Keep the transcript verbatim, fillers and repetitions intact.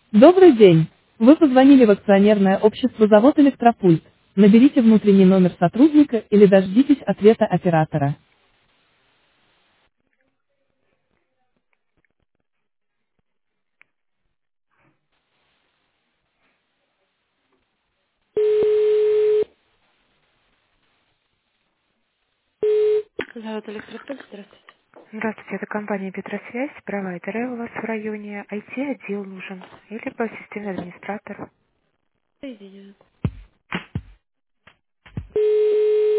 Добрый день. Вы позвонили в акционерное общество «Завод Электропульт». Наберите внутренний номер сотрудника или дождитесь ответа оператора. Завод Электропульт, здравствуйте. Здравствуйте, это компания Петросвязь, провайдеры у вас в районе, ай ти-отдел нужен, или по системный администратор. Соединяю.